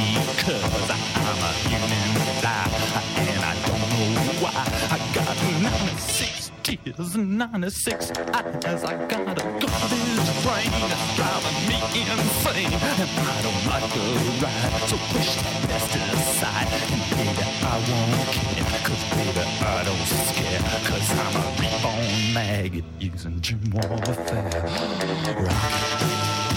because I'm a human fly, and I don't know why. I got 96 tears and 96 eyes. I got a garbage brain that's driving me insane, and I don't like the ride, so push that best aside. And baby, I won't care, cause baby, I don't scare, cause I'm a reborn maggot using gym warfare. Rock.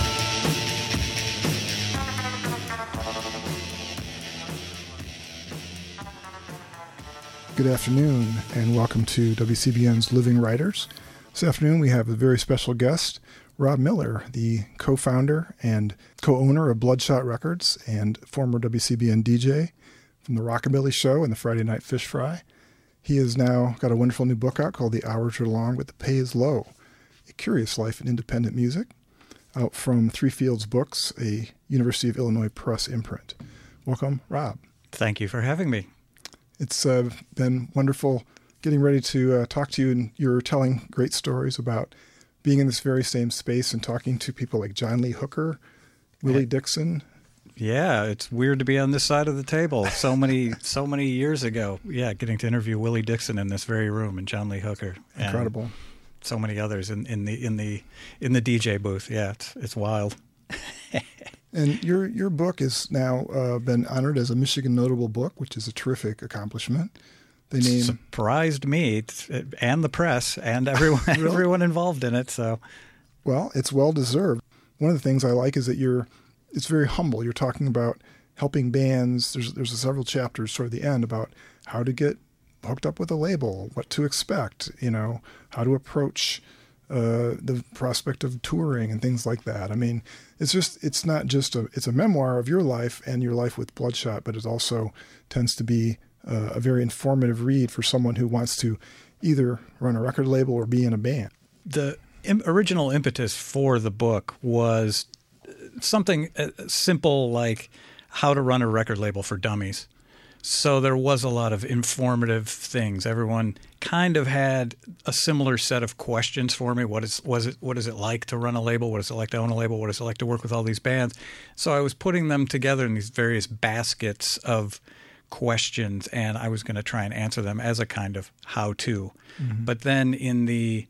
Good afternoon, and welcome to WCBN's Living Writers. This afternoon we have a very special guest, Rob Miller, the co-founder and co-owner of Bloodshot Records and former WCBN DJ from The Rockabilly Show and the Friday Night Fish Fry. He has now got a wonderful new book out called The Hours Are Long, but the Pay is Low, A Curious Life in Independent Music, out from Three Fields Books, a University of Illinois Press imprint. Welcome, Rob. Thank you for having me. It's been wonderful getting ready to talk to you, and you're telling great stories about being in this very same space and talking to people like John Lee Hooker, Willie Dixon. Yeah, it's weird to be on this side of the table. So many years ago. Yeah, getting to interview Willie Dixon in this very room and John Lee Hooker. Incredible. And so many others in the DJ booth. Yeah, it's wild. And your book has now been honored as a Michigan Notable Book, which is a terrific accomplishment. They surprised me and the press and everyone Really? Everyone involved in it. So, well, it's well deserved. One of the things I like is that it's very humble. You're talking about helping bands. There's several chapters toward the end about how to get hooked up with a label, what to expect, how to approach the prospect of touring and things like that. I mean, it's not just it's a memoir of your life and your life with Bloodshot, but it also tends to be a very informative read for someone who wants to either run a record label or be in a band. The original impetus for the book was something simple like how to run a record label for dummies. So there was a lot of informative things. Everyone kind of had a similar set of questions for me. What is it like to run a label? What is it like to own a label? What is it like to work with all these bands? So I was putting them together in these various baskets of questions, and I was going to try and answer them as a kind of how-to. Mm-hmm. But then in the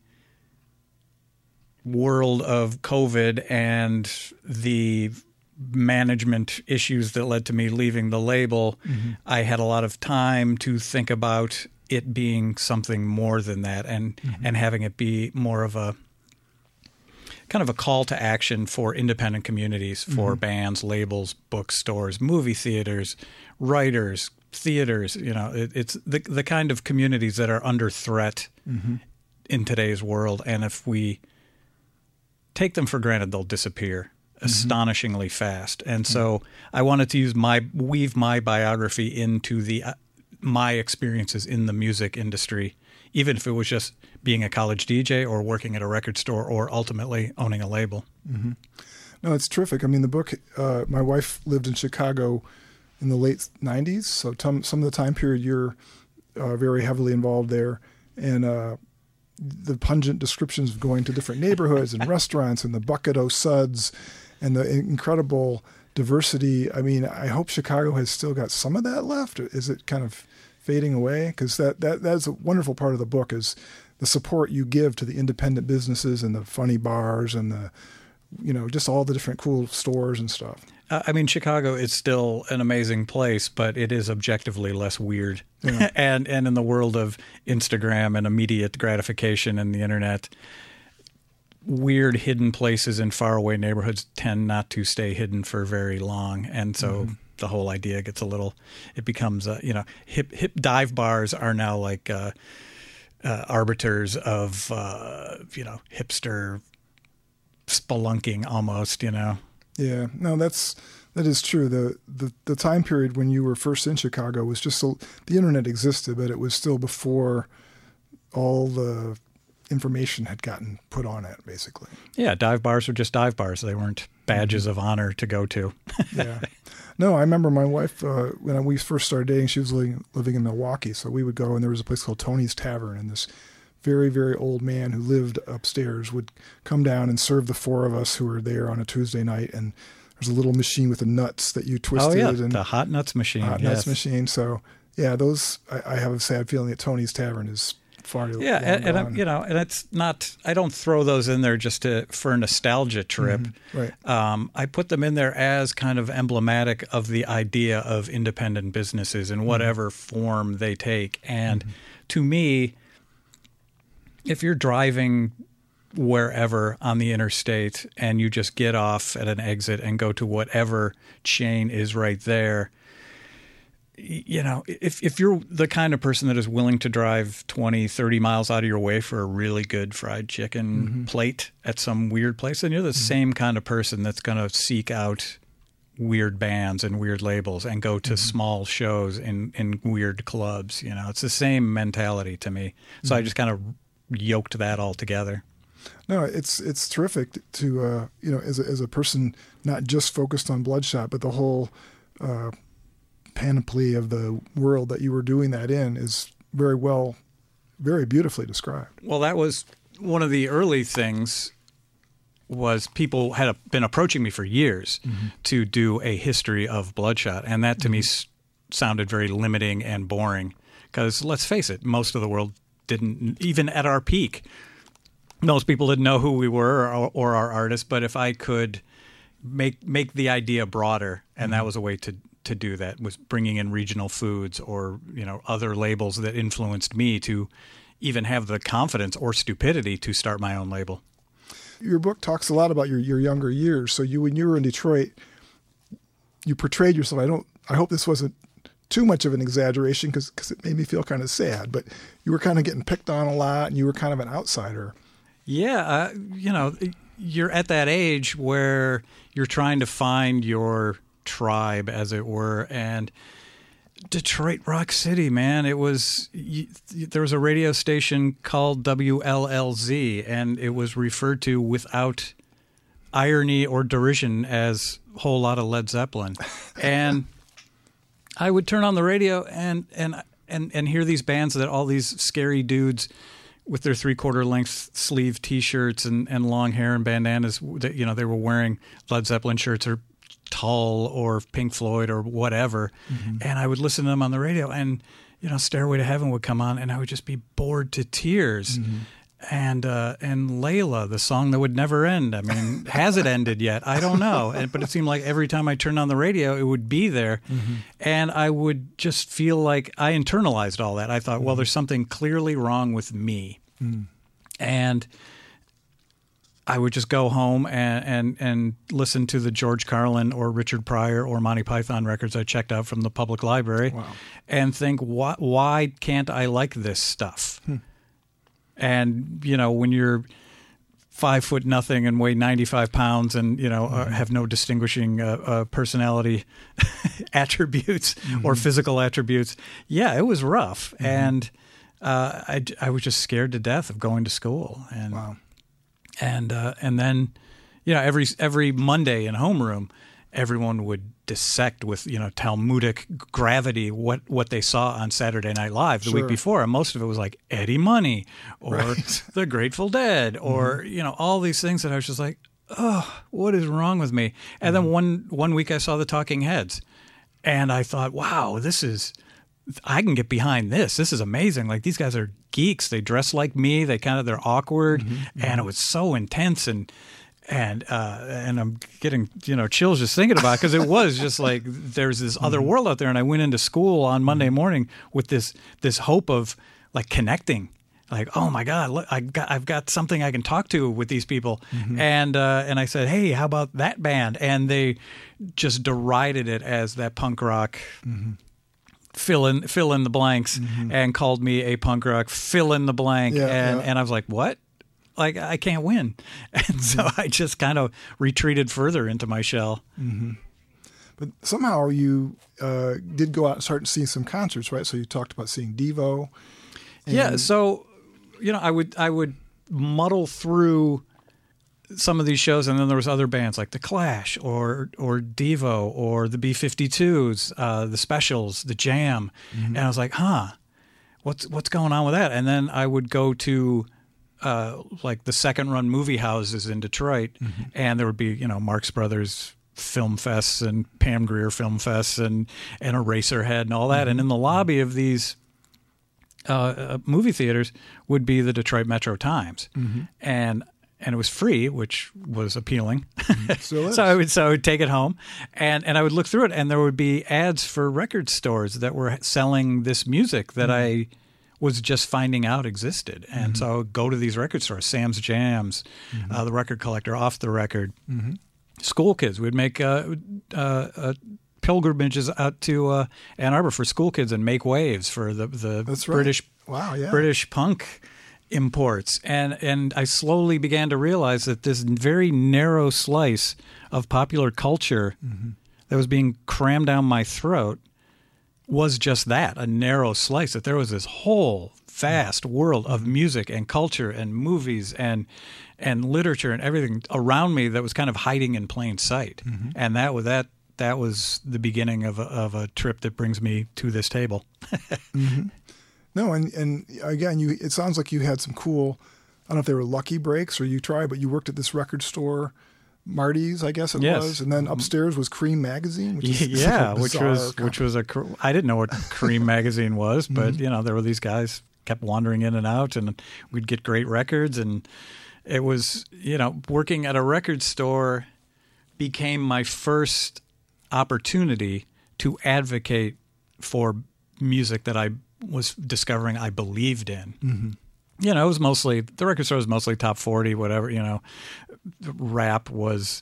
world of COVID and the management issues that led to me leaving the label, mm-hmm. I had a lot of time to think about it being something more than that, and mm-hmm. and having it be more of a kind of a call to action for independent communities, for mm-hmm. bands, labels, bookstores, movie theaters, writers, theaters. It's the kind of communities that are under threat mm-hmm. in today's world, and if we take them for granted, they'll disappear astonishingly fast. And so I wanted to weave my biography into my experiences in the music industry, even if it was just being a college DJ or working at a record store or ultimately owning a label. Mm-hmm. No, it's terrific. I mean, the book, my wife lived in Chicago in the late 90s, so some of the time period you're very heavily involved there. And the pungent descriptions of going to different neighborhoods and restaurants and the bucket o' suds and the incredible diversity. I mean, I hope Chicago has still got some of that left. Is it kind of fading away? Because that's a wonderful part of the book, is the support you give to the independent businesses and the funny bars and the, just all the different cool stores and stuff. I mean, Chicago is still an amazing place, but it is objectively less weird. Yeah. and in the world of Instagram and immediate gratification and the internet, weird hidden places in faraway neighborhoods tend not to stay hidden for very long. And so mm-hmm. the whole idea gets it becomes, hip dive bars are now like arbiters of, hipster spelunking almost, Yeah, no, that is true. The time period when you were first in Chicago was just the internet existed, but it was still before all the information had gotten put on it, basically. Yeah, dive bars were just dive bars. They weren't badges mm-hmm. of honor to go to. Yeah. No, I remember my wife, when we first started dating, she was living in Milwaukee, so we would go, and there was a place called Tony's Tavern, and this very, very old man who lived upstairs would come down and serve the four of us who were there on a Tuesday night, and there's a little machine with the nuts that you twisted. Oh yeah, and the hot nuts machine. hot yes. nuts machine. So yeah, those I have a sad feeling that Tony's Tavern is far too Yeah, long and you know, and it's not. I don't throw those in there just for a nostalgia trip. Right. I put them in there as kind of emblematic of the idea of independent businesses in whatever form they take. And to me, if you're driving wherever on the interstate and you just get off at an exit and go to whatever chain is right there, you know, if you're the kind of person that is willing to drive 20, 30 miles out of your way for a really good fried chicken plate at some weird place, then you're the same kind of person that's going to seek out weird bands and weird labels and go to small shows in weird clubs. You know, it's the same mentality to me. So I just kind of yoked that all together. No, it's terrific to you know, as a person not just focused on Bloodshot, but the whole panoply of the world that you were doing that in is very beautifully described. Well, that was one of the early things. Was people had been approaching me for years to do a history of Bloodshot, and that to me sounded very limiting and boring. Because let's face it, most of the world didn't, even at our peak. Most people didn't know who we were or our artists, but if I could make the idea broader, and that was a way to do that, was bringing in regional foods or, you know, other labels that influenced me to even have the confidence or stupidity to start my own label. Your book talks a lot about your younger years. So when you were in Detroit, you portrayed yourself. I hope this wasn't too much of an exaggeration because it made me feel kind of sad, but you were kind of getting picked on a lot and you were kind of an outsider. Yeah, you know, you're at that age where you're trying to find your tribe, as it were, and Detroit Rock City, man, there was a radio station called WLLZ, and it was referred to without irony or derision as a whole lot of Led Zeppelin. And I would turn on the radio and hear these bands that all these scary dudes with their 3/4 length sleeve T-shirts and long hair and bandanas, that, you know, they were wearing Led Zeppelin shirts or Tull or Pink Floyd or whatever. And I would listen to them on the radio, and, you know, Stairway to Heaven would come on, and I would just be bored to tears. And Layla, the song that would never end. I mean, has it ended yet? I don't know. But it seemed like every time I turned on the radio, it would be there. And I would just feel like I internalized all that. I thought, well, there's something clearly wrong with me. And I would just go home and listen to the George Carlin or Richard Pryor or Monty Python records I checked out from the public library and think, why can't I like this stuff? And, you know, when you're 5'0" and weigh 95 pounds and, you know, have no distinguishing personality attributes or physical attributes, yeah, it was rough. And I was just scared to death of going to school. And and then, you know, every Monday in homeroom, everyone would dissect with, you know, Talmudic gravity what they saw on Saturday Night Live the week before. And most of it was like Eddie Money or the Grateful Dead or, you know, all these things that I was just like, oh, what is wrong with me? And then one week I saw the Talking Heads and I thought, wow, I can get behind this. This is amazing. Like, these guys are geeks. They dress like me. They're awkward. And it was so intense and I'm getting, you know, chills just thinking about it, because it was just like there's this other world out there. And I went into school on Monday morning with this hope of like connecting, like, oh my God, look, I've got something I can talk to with these people. And I said, hey, how about that band? And they just derided it as that punk rock. Fill in the blanks, and called me a punk rock fill in the blank. And I was like, what? Like, I can't win. And so I just kind of retreated further into my shell. But somehow you did go out and start seeing some concerts, right? So you talked about seeing Devo. Yeah. So, you know, I would muddle through some of these shows, and then there was other bands like The Clash or Devo or the B-52s, the Specials, the Jam. And I was like, what's going on with that? And then I would go to like the second run movie houses in Detroit, and there would be, you know, Marx Brothers film fests and Pam Grier film fests and Eraserhead and all that. And in the lobby of these movie theaters would be the Detroit Metro Times. And it was free, which was appealing. So I would take it home, and I would look through it, and there would be ads for record stores that were selling this music that I was just finding out existed. And so I would go to these record stores, Sam's Jams, The Record Collector, Off the Record. School kids would make pilgrimages out to Ann Arbor for school kids and make waves for the British British punk imports, and I slowly began to realize that this very narrow slice of popular culture that was being crammed down my throat was just that, a narrow slice, that there was this whole vast world of music and culture and movies and literature and everything around me that was kind of hiding in plain sight. And that was the beginning of a trip that brings me to this table. No, and again, it sounds like you had some cool, I don't know if they were lucky breaks or you tried, but you worked at this record store, Marty's, I guess it was, and then upstairs was Cream Magazine, which is which was I didn't know what Cream Magazine was, but there were these guys kept wandering in and out, and we'd get great records, and it was working at a record store became my first opportunity to advocate for music that I was discovering I believed in. It was mostly, the record store was mostly top 40, whatever, rap was,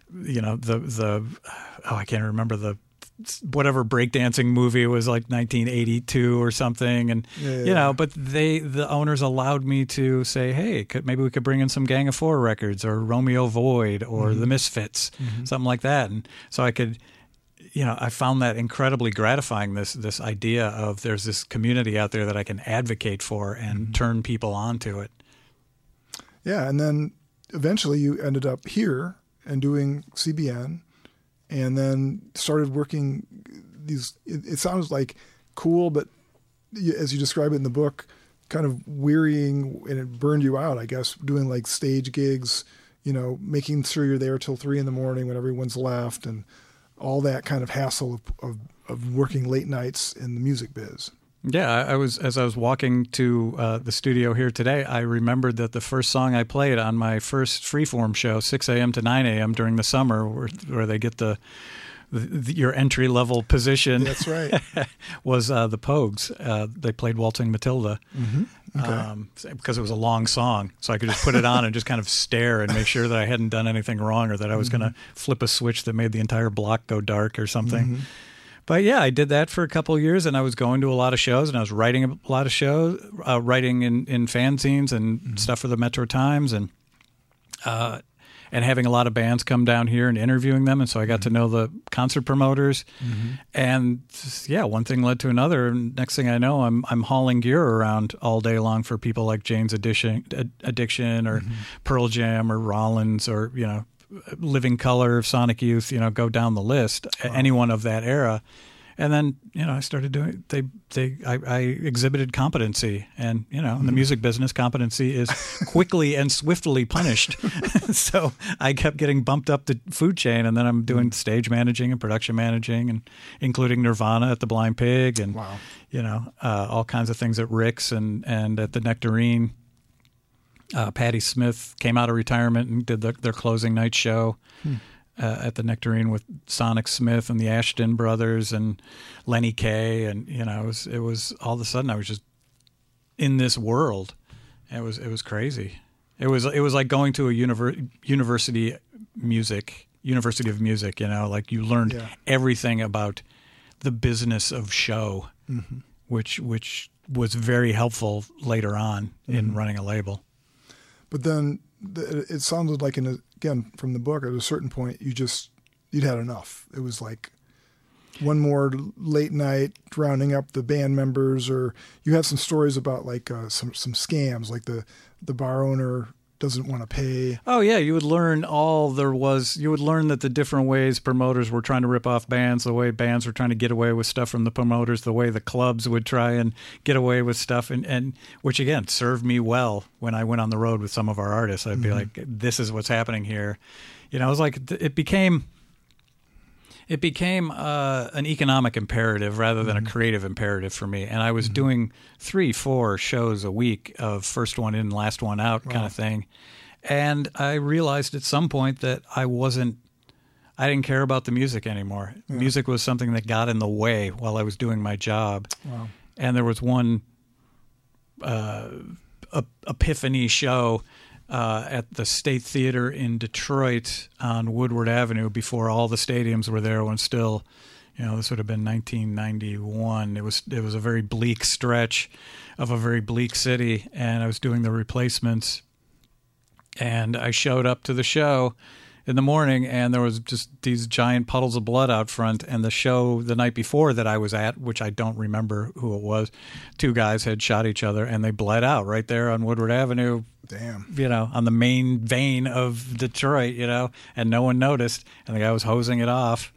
I can't remember whatever breakdancing movie was like 1982 or something. And, but the owners allowed me to say, hey, maybe we could bring in some Gang of Four records or Romeo Void or The Misfits, something like that. And so I could, I found that incredibly gratifying, this idea of there's this community out there that I can advocate for and turn people on to it. Yeah, and then eventually you ended up here and doing CBN and then started working these, it sounds like cool, but as you describe it in the book, kind of wearying, and it burned you out, I guess, doing like stage gigs, making sure you're there till 3 a.m. when everyone's left, and all that kind of hassle of working late nights in the music biz. Yeah, as I was walking to the studio here today, I remembered that the first song I played on my first Freeform show, 6 a.m. to 9 a.m. during the summer, where they get your entry level position. That's right. Was the Pogues. They played Waltzing Matilda. Because it was a long song, so I could just put it on and just kind of stare and make sure that I hadn't done anything wrong or that I was going to flip a switch that made the entire block go dark or something. But yeah, I did that for a couple of years, and I was going to a lot of shows, and I was writing a lot of shows, writing in fanzines and stuff for the Metro Times, and having a lot of bands come down here and interviewing them. And so I got to know the concert promoters, and one thing led to another. And next thing I know, I'm hauling gear around all day long for people like Jane's Addiction or Pearl Jam or Rollins or, Living Colour, Sonic Youth, go down the list, anyone of that era. And then, I started doing, I exhibited competency, and, in the music business, competency is quickly and swiftly punished. So I kept getting bumped up the food chain, and then I'm doing stage managing and production managing, and including Nirvana at the Blind Pig, and, all kinds of things at Rick's and at the Nectarine. Patti Smith came out of retirement and did their closing night show. At the Nectarine with Sonic Smith and the Ashton Brothers and Lenny Kaye, and it was all of a sudden I was just in this world. It was crazy. It was like going to a university of music. Like you learned everything about the business of show, which was very helpful later on in running a label. But then it sounded like, again, from the book, at a certain point, you'd had enough. It was like one more late night rounding up the band members, or you had some stories about like some scams, like the bar owner doesn't want to pay. Oh yeah, you would learn You would learn that the different ways promoters were trying to rip off bands, the way bands were trying to get away with stuff from the promoters, the way the clubs would try and get away with stuff, and which again served me well when I went on the road with some of our artists. I'd be like, this is what's happening here. It was like it became it became an economic imperative rather than a creative imperative for me. And I was doing 3-4 shows a week of first one in, last one out kind of thing. And I realized at some point that I didn't care about the music anymore. Yeah. Music was something that got in the way while I was doing my job. Wow. And there was one epiphany show at the State Theater in Detroit on Woodward Avenue before all the stadiums were there, when still, this would have been 1991. It was a very bleak stretch of a very bleak city, and I was doing the Replacements. And I showed up to the show in the morning, and there was just these giant puddles of blood out front. And the show the night before that I was at, which I don't remember who it was, 2 guys had shot each other, and they bled out right there on Woodward Avenue. Damn. On the main vein of Detroit, and no one noticed. And the guy was hosing it off.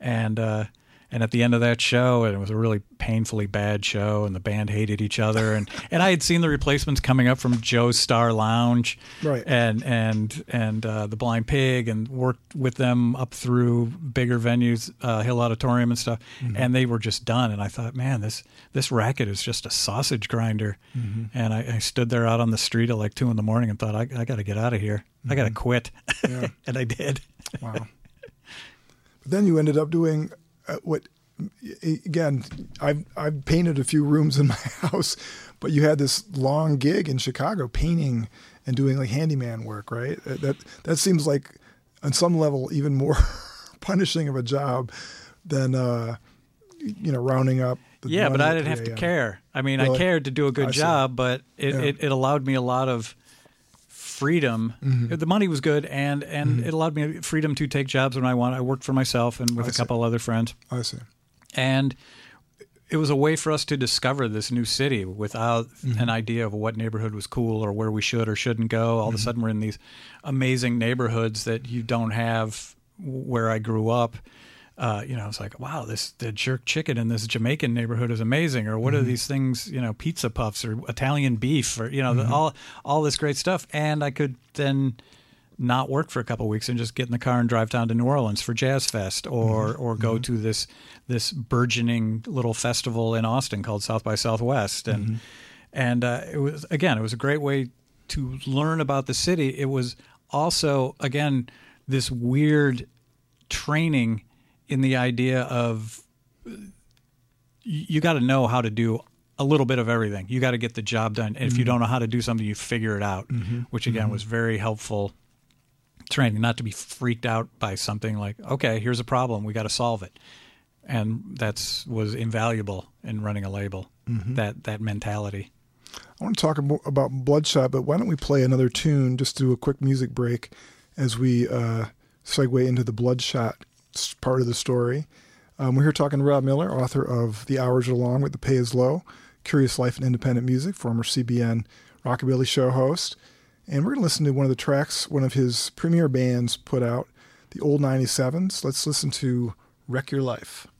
And at the end of that show, and it was a really painfully bad show, and the band hated each other, and I had seen the Replacements coming up from Joe's Star Lounge, right, and the Blind Pig, and worked with them up through bigger venues, Hill Auditorium and stuff, and they were just done. And I thought, man, this racket is just a sausage grinder. And I stood there out on the street at like 2 a.m. and thought, I got to get out of here. I got to quit, and I did. Wow. But then you ended up doing. What again? I've painted a few rooms in my house, but you had this long gig in Chicago painting and doing like handyman work, right? That seems like on some level even more punishing of a job than rounding up. Yeah, but I didn't have to care. I mean, really? I cared to do a good job, but it allowed me a lot of freedom. The money was good, and it allowed me freedom to take jobs when I want. I worked for myself and with a couple other friends. I see. And it was a way for us to discover this new city without an idea of what neighborhood was cool or where we should or shouldn't go. All of a sudden, we're in these amazing neighborhoods that you don't have where I grew up. It's like, wow, the jerk chicken in this Jamaican neighborhood is amazing. Or what are these things, pizza puffs or Italian beef or, all this great stuff. And I could then not work for a couple of weeks and just get in the car and drive down to New Orleans for Jazz Fest or go to this burgeoning little festival in Austin called South by Southwest. And it was a great way to learn about the city. It was also, again, this weird training in the idea of you got to know how to do a little bit of everything. You got to get the job done. And if you don't know how to do something, you figure it out, which again was very helpful training, not to be freaked out by something like, okay, here's a problem, we got to solve it. And was invaluable in running a label, that mentality. I want to talk about Bloodshot, but why don't we play another tune, just do a quick music break as we segue into the Bloodshot part of the story. We're here talking to Rob Miller, author of The Hours Are Long but the Pay Is Low, Curious Life in Independent Music, former CBN Rockabilly show host. And we're going to listen to one of the tracks one of his premier bands put out, the Old 97s. Let's listen to Wreck Your Life.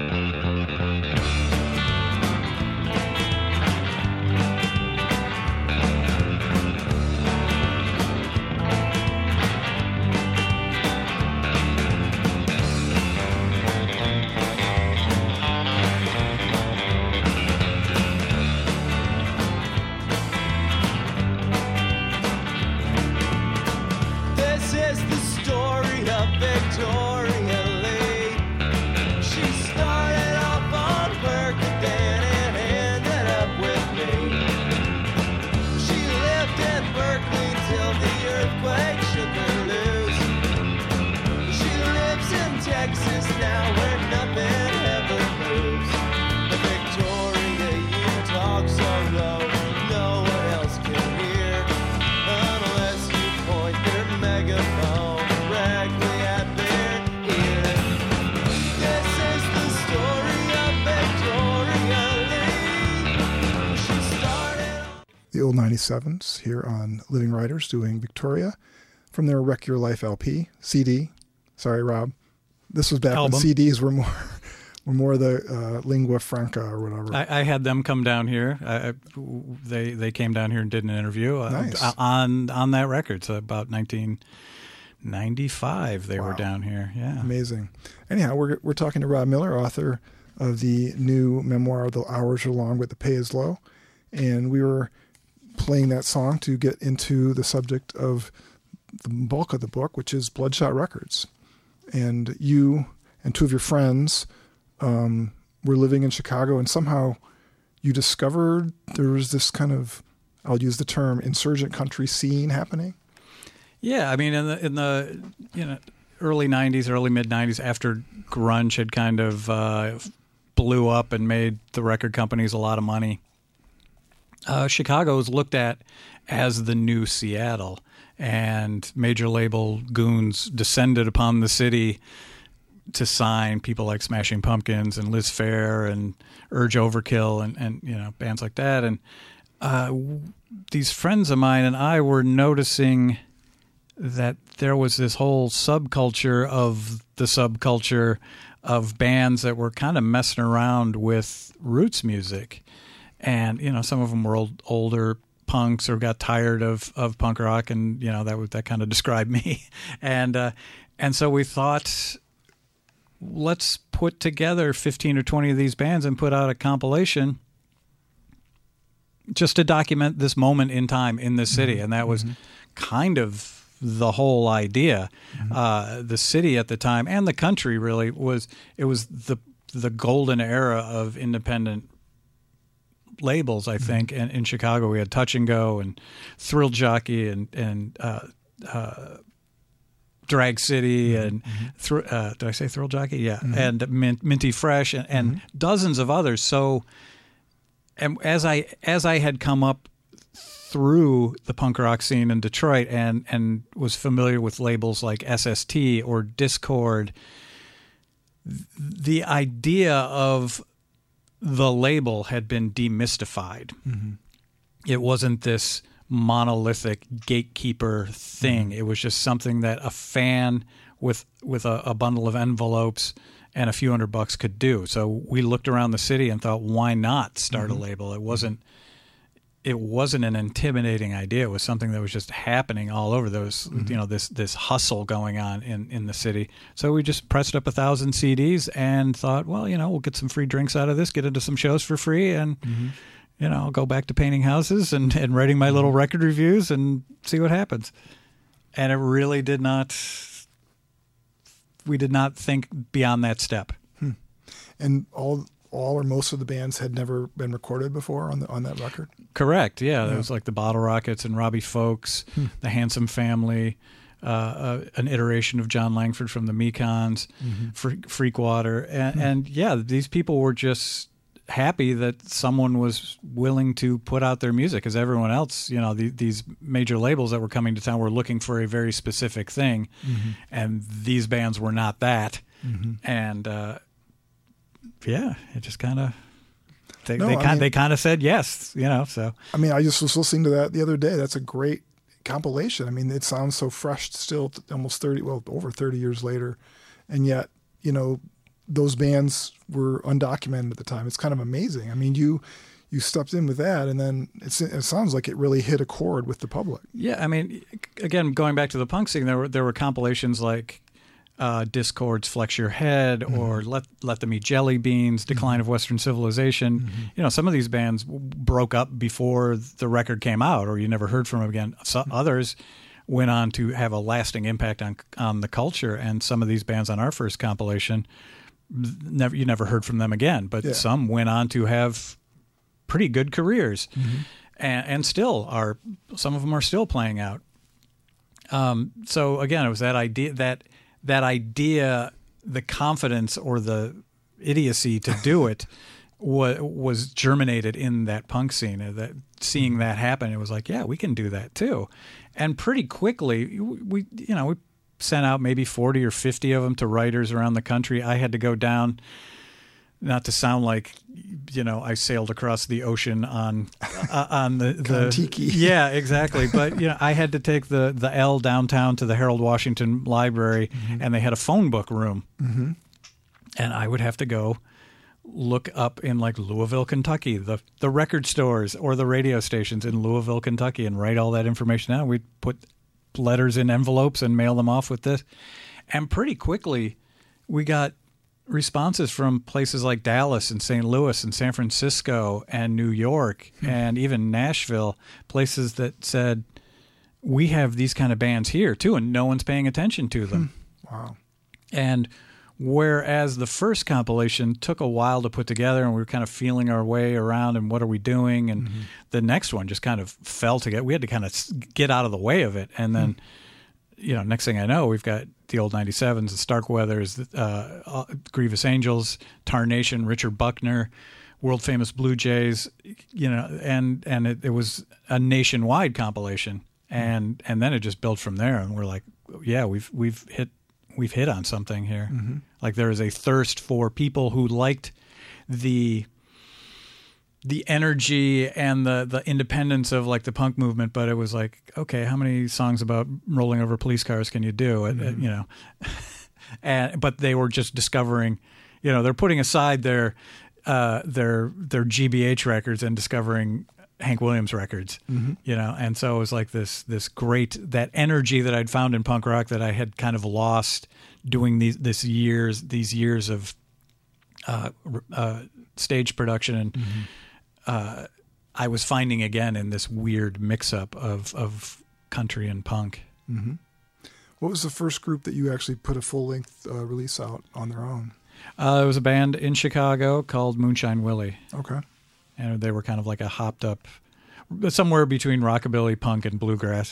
The Old 97s here on Living Writers doing Victoria from their Wreck Your Life LP, CD. Sorry, Rob. This was back when CDs were more the lingua franca or whatever. I had them come down here. They came down here and did an interview nice. on that record. So about 1990 95 they were down here. Yeah. Amazing. Anyhow, we're talking to Rob Miller, author of the new memoir, The Hours Are Long, but the Pay Is Low. And we were playing that song to get into the subject of the bulk of the book, which is Bloodshot Records. And you and two of your friends were living in Chicago, and somehow you discovered there was this kind of, I'll use the term, insurgent country scene happening. Yeah, I mean, in the early 90s, early mid-90s, after grunge had kind of blew up and made the record companies a lot of money, Chicago was looked at as the new Seattle, and major label goons descended upon the city to sign people like Smashing Pumpkins and Liz Phair and Urge Overkill and bands like that. And these friends of mine and I were noticing that there was this whole subculture of the subculture of bands that were kind of messing around with roots music. And, some of them were older punks or got tired of punk rock, and, that kind of described me. And so we thought, let's put together 15 or 20 of these bands and put out a compilation just to document this moment in time in the city. And that was kind of the whole idea. The city at the time, and the country really, was the golden era of independent labels, I think. And in Chicago we had Touch and Go and Thrill Jockey and Drag City and did I say Thrill Jockey? Yeah. And Minty Fresh and dozens of others. So, and as I had come up through the punk rock scene in Detroit and was familiar with labels like SST or Discord, the idea of the label had been demystified. It wasn't this monolithic gatekeeper thing. It was just something that a fan with a bundle of envelopes and a few $100 could do. So we looked around the city and thought, why not start a label? It wasn't an intimidating idea. It was something that was just happening all over. There was, this hustle going on in the city. So we just pressed up 1,000 CDs and thought, well, we'll get some free drinks out of this, get into some shows for free, and I'll go back to painting houses and writing my little record reviews and see what happens. And it really did not. We did not think beyond that step. And all or most of the bands had never been recorded before on that record? Correct, yeah. There was like the Bottle Rockets and Robbie Folks, the Handsome Family, an iteration of John Langford from the Mekons, Freakwater. And yeah, these people were just happy that someone was willing to put out their music, because everyone else, these major labels that were coming to town were looking for a very specific thing, and these bands were not that. And yeah, it just kind of they kind of said yes, So I mean, I just was listening to that the other day. That's a great compilation. I mean, it sounds so fresh still, almost over 30 years later, and yet those bands were undocumented at the time. It's kind of amazing. I mean, you stepped in with that, and then it sounds like it really hit a chord with the public. Yeah, I mean, again, going back to the punk scene, there were compilations like Discord's Flex Your Head or Let Them Eat Jelly Beans, Decline of Western Civilization. Some of these bands broke up before the record came out, or you never heard from them again. Others went on to have a lasting impact on the culture, and some of these bands on our first compilation, you never heard from them again, but some went on to have pretty good careers, and still are. Some of them are still playing out. So again, it was that idea, the confidence or the idiocy to do it was germinated in that punk scene. That seeing that happen, it was like, yeah, we can do that too. And pretty quickly, we sent out maybe 40 or 50 of them to writers around the country. I had to go down, not to sound like, I sailed across the ocean on the Kon-Tiki. Yeah, exactly. But I had to take the L downtown to the Harold Washington Library, and they had a phone book room, and I would have to go look up in like Louisville, Kentucky, the record stores or the radio stations in Louisville, Kentucky, and write all that information down. We'd put letters in envelopes and mail them off with this. And pretty quickly, we got responses from places like Dallas and St. Louis and San Francisco and New York and even Nashville, places that said, we have these kind of bands here too, and no one's paying attention to them. Wow. And whereas the first compilation took a while to put together and we were kind of feeling our way around and what are we doing, and the next one just kind of fell together. We had to kind of get out of the way of it. And then, next thing I know, we've got the old 97s, the Starkweathers, Grievous Angels, Tarnation, Richard Buckner, world famous Blue Jays, and it was a nationwide compilation, and then it just built from there. And we're like, yeah, we've hit on something here. Like there is a thirst for people who liked the energy and the independence of like the punk movement, but it was like, okay, how many songs about rolling over police cars can you do? But they were just discovering, they're putting aside their GBH records and discovering Hank Williams records, and so it was like this great, that energy that I'd found in punk rock that I had kind of lost doing these years of stage production, and I was finding again in this weird mix-up of country and punk. What was the first group that you actually put a full-length release out on their own? It was a band in Chicago called Moonshine Willie. Okay. And they were kind of like a hopped up, somewhere between rockabilly, punk, and bluegrass.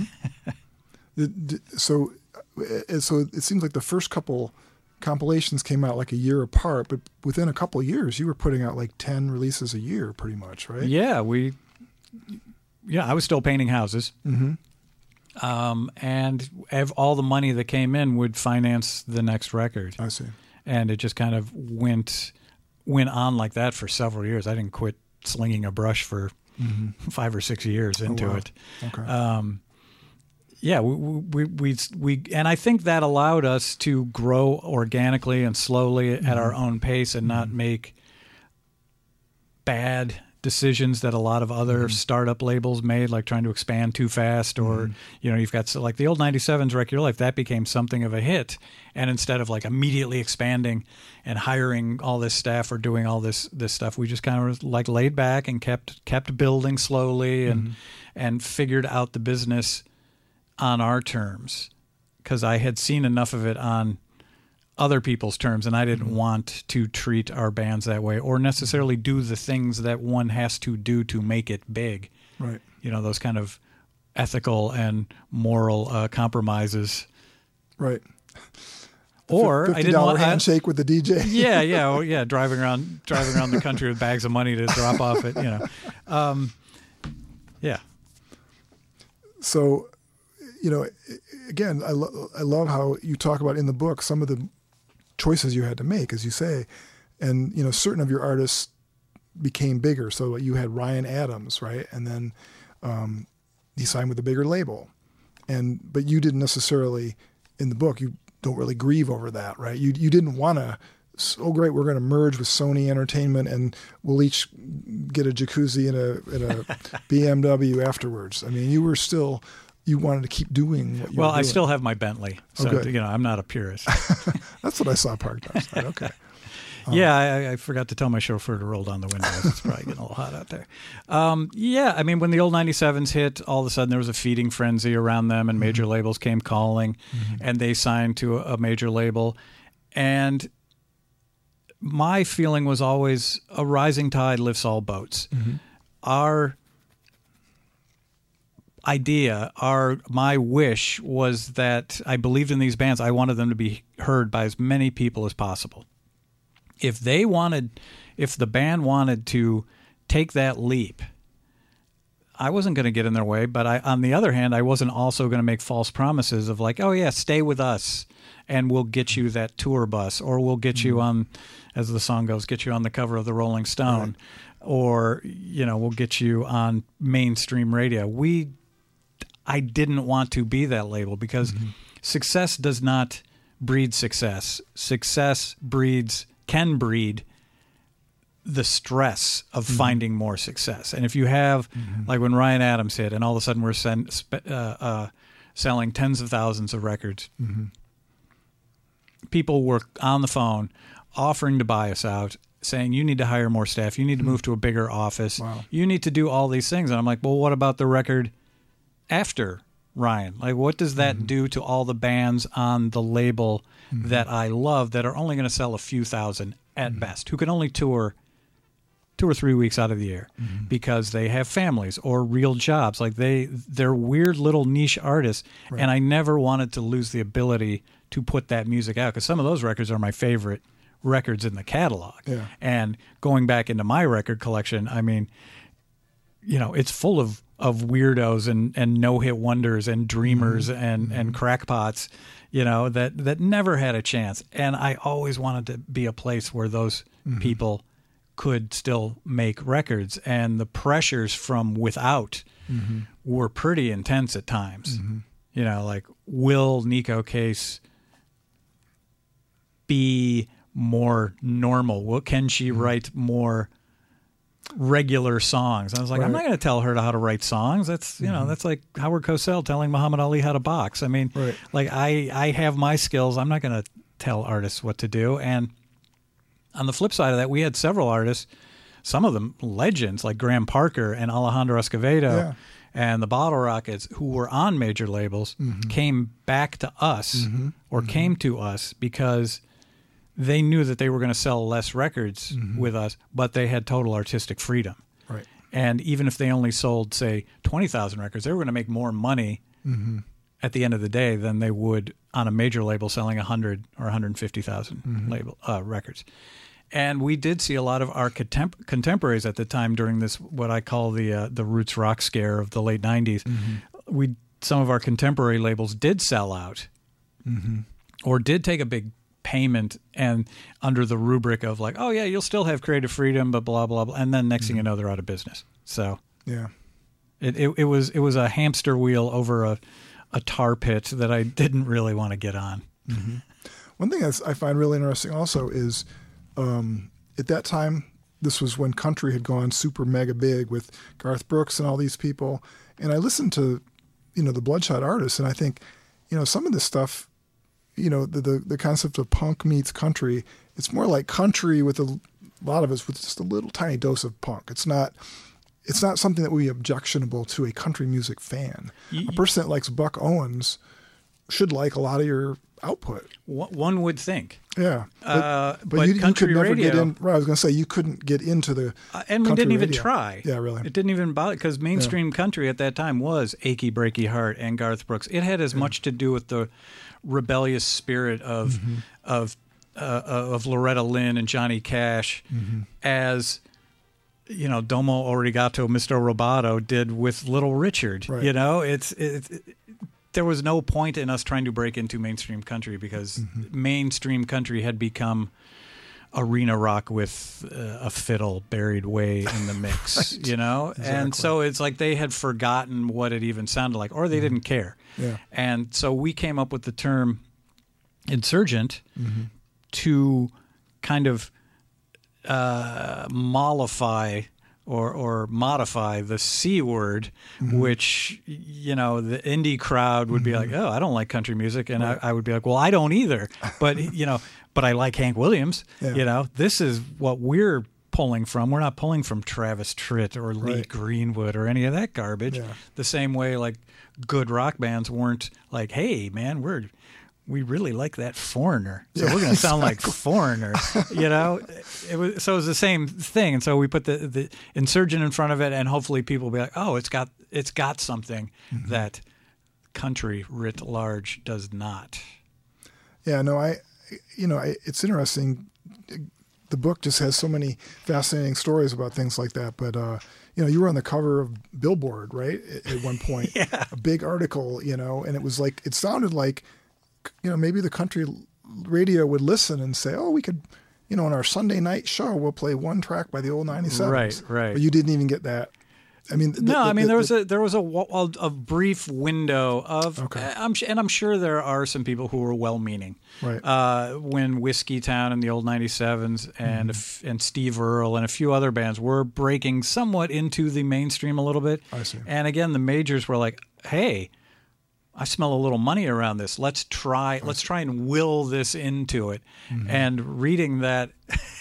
So it seems like the first couple compilations came out like a year apart, but within a couple of years, you were putting out like 10 releases a year, pretty much, right? Yeah, I was still painting houses. And all the money that came in would finance the next record. I see. And it just kind of went on like that for several years. I didn't quit slinging a brush for 5 or 6 years into it. Okay. We and I think that allowed us to grow organically and slowly at our own pace and not make bad decisions that a lot of other startup labels made, like trying to expand too fast, or you've got like the old 97s Wreck Your Life, that became something of a hit, and instead of like immediately expanding and hiring all this staff or doing all this stuff, we just kind of like laid back and kept building slowly and figured out the business on our terms, because I had seen enough of it on other people's terms, and I didn't want to treat our bands that way or necessarily do the things that one has to do to make it big. Right. Those kind of ethical and moral compromises. Right. Or $50 I didn't want handshake with the DJ. Yeah, driving around the country with bags of money to drop off it. Yeah. So, again, I love how you talk about in the book some of the choices you had to make, as you say, and certain of your artists became bigger. So you had Ryan Adams, right, and then he signed with a bigger label, but you didn't necessarily in the book. You don't really grieve over that, right? You didn't want to. Oh, great! We're going to merge with Sony Entertainment, and we'll each get a jacuzzi and a BMW afterwards. I mean, you wanted to keep doing what you were doing. I still have my Bentley, so I'm not a purist. That's what I saw parked outside. Okay. I forgot to tell my chauffeur to roll down the windows. It's probably getting a little hot out there. I mean, when the old 97s hit, all of a sudden there was a feeding frenzy around them, and major labels came calling, and they signed to a major label. And my feeling was always a rising tide lifts all boats. Our idea, my wish was that I believed in these bands. I wanted them to be heard by as many people as possible. If the band wanted to take that leap, I wasn't going to get in their way. But on the other hand, I wasn't also going to make false promises of like, oh yeah, stay with us and we'll get you that tour bus, or we'll get you on, as the song goes, get you on the cover of the Rolling Stone, or we'll get you on mainstream radio. I didn't want to be that label, because success does not breed success. Success can breed the stress of finding more success. And if you have, like when Ryan Adams hit, and all of a sudden we're selling tens of thousands of records. People were on the phone offering to buy us out, saying, you need to hire more staff. You need to move to a bigger office. Wow. You need to do all these things. And I'm like, well, what about the record after Ryan? Like, what does that do to all the bands on the label that I love that are only going to sell a few thousand at best, who can only tour 2 or 3 weeks out of the year because they have families or real jobs? Like, they're weird little niche artists. Right. And I never wanted to lose the ability to put that music out, because some of those records are my favorite records in the catalog. Yeah. And going back into my record collection, I mean, you know, it's full of weirdos and no-hit wonders and dreamers and crackpots, you know, that never had a chance. And I always wanted to be a place where those people could still make records. And the pressures from without were pretty intense at times. You know, like, will Neko Case be more normal? What can she write more regular songs? I was like, I'm not going to tell her how to write songs. That's, you know, that's like Howard Cosell telling Muhammad Ali how to box. I mean, like, I have my skills. I'm not going to tell artists what to do. And on the flip side of that, we had several artists, some of them legends like Graham Parker and Alejandro Escovedo and the Bottle Rockets, who were on major labels, came back to us or came to us because they knew that they were going to sell less records with us, but they had total artistic freedom. Right. And even if they only sold, say, 20,000 records, they were going to make more money at the end of the day than they would on a major label selling 100 or 150,000 label records. And we did see a lot of our contemporaries at the time during this, what I call the roots rock scare of the late 90s. Some of our contemporary labels did sell out or did take a big payment and under the rubric of like, oh yeah, you'll still have creative freedom, but blah, blah, blah. And then next thing you know, they're out of business. So yeah, it was a hamster wheel over a tar pit that I didn't really want to get on. One thing I find really interesting also is at that time, this was when country had gone super mega big with Garth Brooks and all these people. And I listened to, you know, the Bloodshot Artists, and I think, you know, some of this stuff, you know, the concept of punk meets country, it's more like country with a lot of us with just a little tiny dose of punk. It's not something that would be objectionable to a country music fan. A person that likes Buck Owens should like a lot of your output. One would think. Yeah. But you country could never radio, get in. Right, I was going to say, you couldn't get into the and we didn't even try. Yeah, really. It didn't even bother, because mainstream country at that time was Achy Breaky Heart and Garth Brooks. It had as much to do with the rebellious spirit of Loretta Lynn and Johnny Cash as, you know, Domo Arigato, Mr. Roboto did with Little Richard. Right. You know, there was no point in us trying to break into mainstream country because mainstream country had become arena rock with a fiddle buried way in the mix, you know? Exactly. And so it's like they had forgotten what it even sounded like, or they didn't care. Yeah. And so we came up with the term insurgent to kind of mollify or modify the C word, which, you know, the indie crowd would be like, oh, I don't like country music. And I would be like, well, I don't either. But, you know, but I like Hank Williams. Yeah. You know, this is what we're pulling from. We're not pulling from Travis Tritt or Lee Greenwood or any of that garbage. Yeah. The same way, like, good rock bands weren't like, hey, man, we really like that Foreigner, so we're going to sound like Foreigner, you know. It was the same thing, and so we put the insurgent in front of it, and hopefully people will be like, oh, it's got something that country writ large does not. Yeah, no, it's interesting. The book just has so many fascinating stories about things like that, but you know, you were on the cover of Billboard, right, at one point, a big article, you know, and it was like, it sounded like, you know, maybe the country radio would listen and say, oh, we could, you know, on our Sunday night show, we'll play one track by the old 97s. Right. But you didn't even get that. I mean, there was a brief window of, I'm sure there are some people who were well-meaning. Right. When Whiskey Town and the old 97s and Steve Earle and a few other bands were breaking somewhat into the mainstream a little bit. I see. And again, the majors were like, hey, I smell a little money around this. Let's try and will this into it. Mm-hmm. And reading that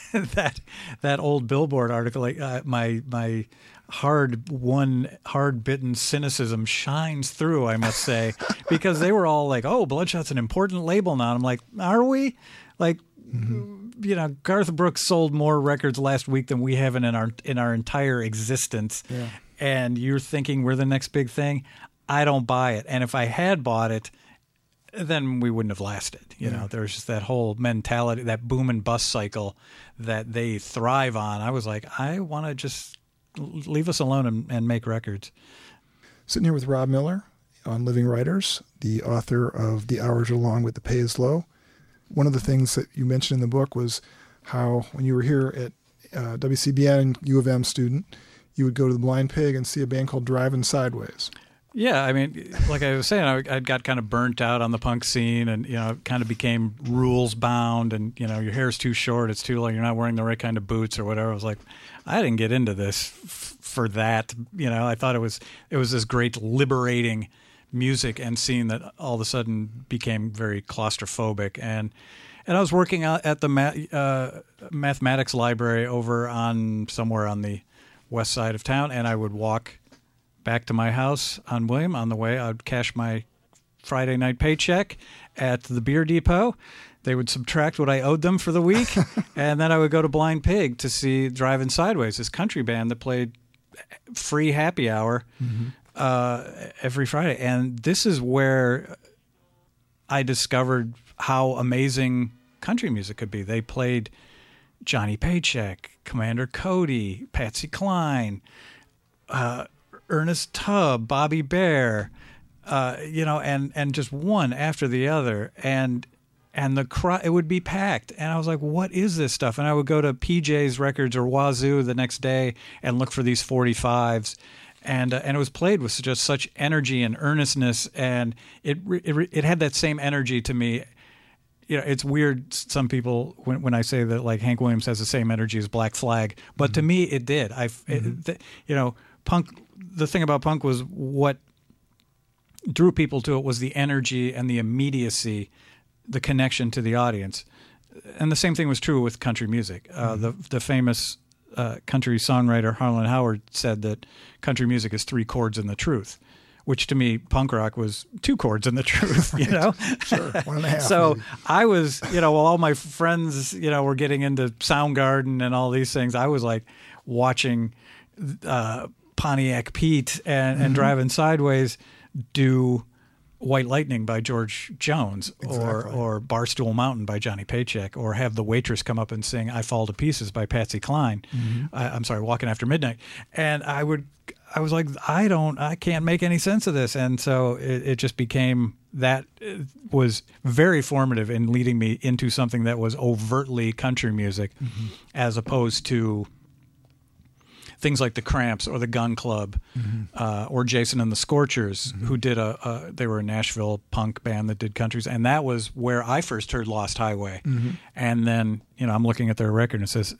that old Billboard article, my hard-bitten cynicism shines through, I must say, because they were all like, "Oh, Bloodshot's an important label now." And I'm like, "Are we?" Like, Garth Brooks sold more records last week than we have in our entire existence. Yeah. And you're thinking we're the next big thing. I don't buy it. And if I had bought it, then we wouldn't have lasted. You know, there's just that whole mentality, that boom and bust cycle that they thrive on. I was like, I want to just leave us alone and make records. Sitting here with Rob Miller on Living Writers, the author of The Hours Are Long but the Pay Is Low. One of the things that you mentioned in the book was how when you were here at WCBN, U of M student, you would go to the Blind Pig and see a band called Driving Sideways. Yeah, I mean, like I was saying, I got kind of burnt out on the punk scene, and kind of became rules bound, and your hair's too short, it's too long, you're not wearing the right kind of boots or whatever. I was like, I didn't get into this for that. I thought it was this great liberating music and scene that all of a sudden became very claustrophobic, and I was working out at the mathematics library over somewhere on the west side of town, and I would walk back to my house on William. On the way, I would cash my Friday night paycheck at the beer depot. They would subtract what I owed them for the week, and then I would go to Blind Pig to see Driving Sideways, this country band that played free happy hour every Friday. And this is where I discovered how amazing country music could be. They played Johnny Paycheck, Commander Cody, Patsy Cline, Ernest Tubb, Bobby Bare, and just one after the other, and the crowd, it would be packed, and I was like, "What is this stuff?" And I would go to PJ's Records or Wazoo the next day and look for these 45s, and it was played with just such energy and earnestness, and it had that same energy to me. It's weird. Some people, when I say that, like, Hank Williams has the same energy as Black Flag, but to me, it did. Punk. The thing about punk was what drew people to it was the energy and the immediacy, the connection to the audience, and the same thing was true with country music. The famous country songwriter Harlan Howard said that country music is 3 chords in the truth, which to me, punk rock was 2 chords in the truth, Sure, 1.5. So maybe. I was, while all my friends, were getting into Soundgarden and all these things, I was like watching Pontiac Pete and Driving Sideways do White Lightning by George Jones, or Barstool Mountain by Johnny Paycheck, or have the waitress come up and sing I Fall to Pieces by Patsy Cline. I'm sorry, Walking After Midnight. And I was like, I can't make any sense of this. And so it just became, that was very formative in leading me into something that was overtly country music, as opposed to things like the Cramps or the Gun Club, or Jason and the Scorchers, who did they were a Nashville punk band that did countries, and that was where I first heard Lost Highway. And then I'm looking at their record and it says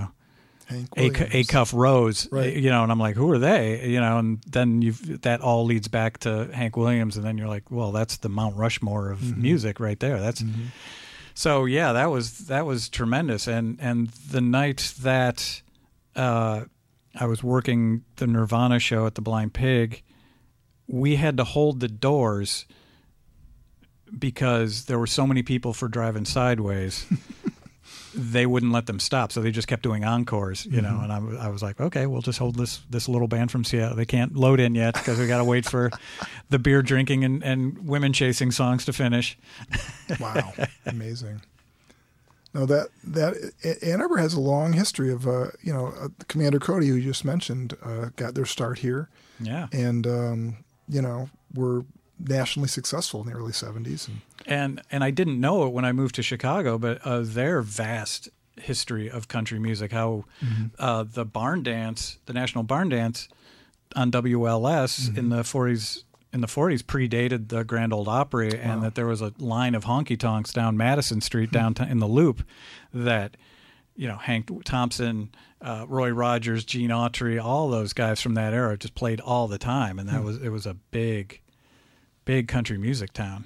A Cuff Rose, right. And I'm like, who are they? And then that all leads back to Hank Williams, and then you're like, well, that's the Mount Rushmore of music right there. That's so yeah, that was tremendous. And the night that I was working the Nirvana show at the Blind Pig, we had to hold the doors because there were so many people for Driving Sideways. They wouldn't let them stop, so they just kept doing encores, and I was like, okay, we'll just hold this little band from Seattle. They can't load in yet because we got to wait for the beer drinking and women chasing songs to finish. Wow, amazing. No, that Ann Arbor has a long history of Commander Cody, who you just mentioned, got their start here. Yeah, and were nationally successful in the early 70s. And I didn't know it when I moved to Chicago, but their vast history of country music, how the barn dance, the National Barn Dance on WLS in the 40s predated the Grand Ole Opry, and that there was a line of honky-tonks down Madison Street downtown in the Loop that, Hank Thompson, Roy Rogers, Gene Autry, all those guys from that era just played all the time, and it was a big big country music town.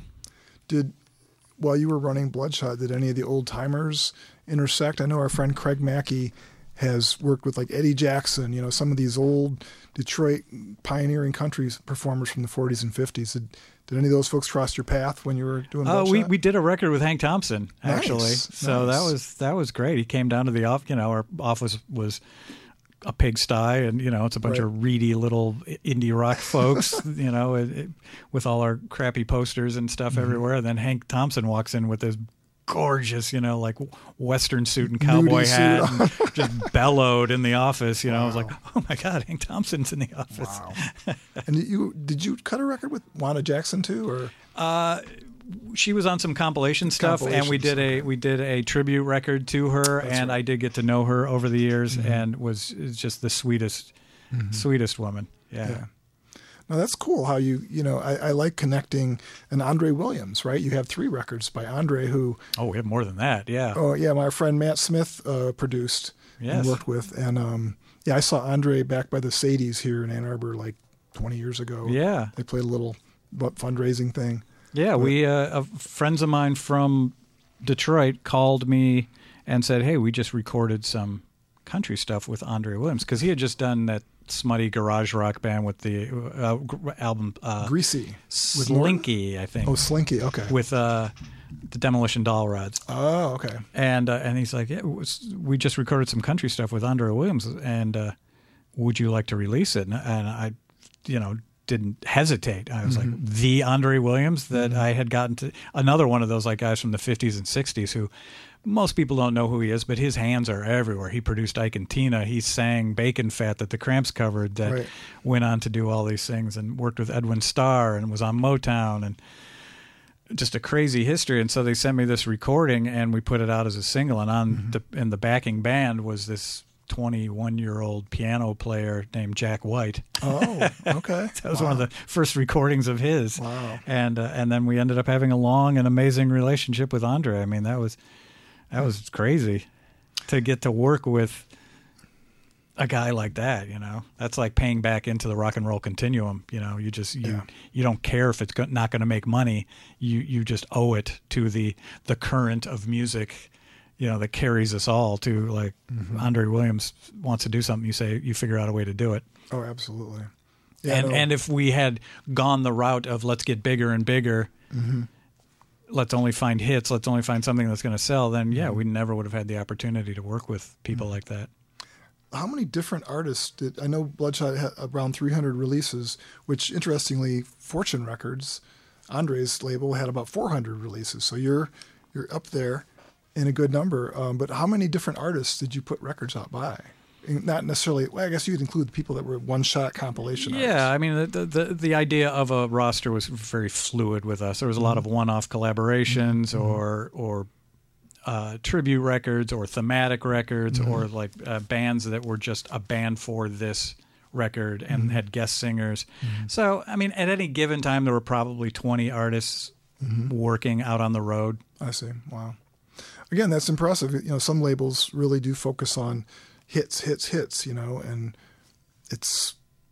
While you were running Bloodshot, did any of the old timers intersect? I know our friend Craig Mackey has worked with like Eddie Jackson, some of these old Detroit pioneering country performers from the 40s and 50s. Did any of those folks cross your path when you were doing Bloodshot? We did a record with Hank Thompson, actually. Nice. So that was great. He came down to the office. Our office was a pigsty, and it's a bunch of reedy little indie rock folks, with all our crappy posters and stuff everywhere. And then Hank Thompson walks in with this gorgeous, like Western suit and cowboy hat, and just bellowed in the office. I was like, oh my God, Hank Thompson's in the office. Wow. And did you cut a record with Wanda Jackson too, or? She was on some compilation stuff, and we did a tribute record to her. That's and right. I did get to know her over the years, and was just the sweetest woman. Yeah. No, that's cool how I like connecting. And Andre Williams, right? You have 3 records by Andre who... Oh, we have more than that, yeah. Oh, yeah, my friend Matt Smith produced and worked with. And I saw Andre back by the Sadies here in Ann Arbor like 20 years ago. Yeah. They played a little fundraising thing. Yeah, we friends of mine from Detroit called me and said, hey, we just recorded some country stuff with Andre Williams, because he had just done that smutty garage rock band with the album Greasy, Slinky, I think. Oh, Slinky, okay. With the Demolition Doll Rods. Oh, okay. And he's like, yeah, we just recorded some country stuff with Andre Williams, and would you like to release it? And I, didn't hesitate. I was like, the Andre Williams that I had gotten to, another one of those like guys from the 50s and 60s who most people don't know who he is, but his hands are everywhere. He produced Ike and Tina. He sang Bacon Fat that the Cramps covered, that went on to do all these things, and worked with Edwin Starr and was on Motown, and just a crazy history. And so they sent me this recording, and we put it out as a single, and in the backing band was this 21-year-old piano player named Jack White. Oh, okay. That was one of the first recordings of his. Wow. And then we ended up having a long and amazing relationship with Andre. I mean, that was crazy to get to work with a guy like that. That's like paying back into the rock and roll continuum. You don't care if it's not going to make money. You just owe it to the current of music, that carries us all to, like, Andre Williams wants to do something, you figure out a way to do it. Oh, absolutely. Yeah, and if we had gone the route of let's get bigger and bigger, let's only find hits, let's only find something that's going to sell, then we never would have had the opportunity to work with people like that. How many different artists I know Bloodshot had around 300 releases, which interestingly, Fortune Records, Andre's label, had about 400 releases. So you're up there in a good number. But how many different artists did you put records out by? Not necessarily, I guess you'd include the people that were one-shot compilation artists. Yeah, I mean, the idea of a roster was very fluid with us. There was a lot of one-off collaborations or tribute records or thematic records or like bands that were just a band for this record and had guest singers. So, I mean, at any given time, there were probably 20 artists working out on the road. I see. Wow. Again, that's impressive. Some labels really do focus on hits, and it's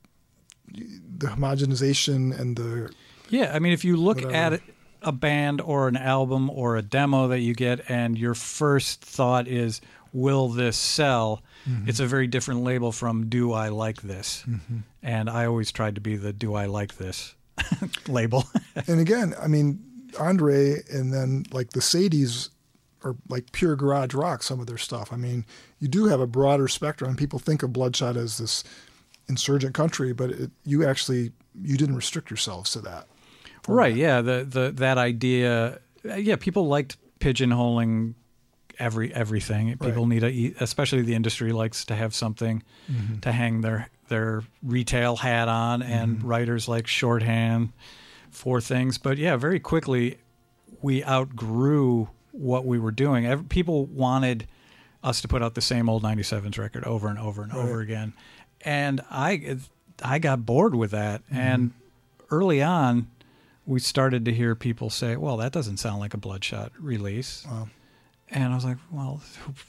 the homogenization and the... Yeah, I mean, if you look at a band or an album or a demo that you get and your first thought is, will this sell? It's a very different label from do I like this? And I always tried to be the do I like this label. And again, I mean, Andre and then like the Sadies are like pure garage rock, some of their stuff. I mean, you do have a broader spectrum. People think of Bloodshot as this insurgent country, but you didn't restrict yourselves to that. Right, yeah. That idea, people liked pigeonholing everything. People need especially the industry likes to have something to hang their retail hat on, and writers like shorthand for things. But yeah, very quickly we outgrew what we were doing. People wanted us to put out the same old 97s record over and over and over again. And I got bored with that. And early on, we started to hear people say, well, that doesn't sound like a Bloodshot release. Wow. And I was like, well,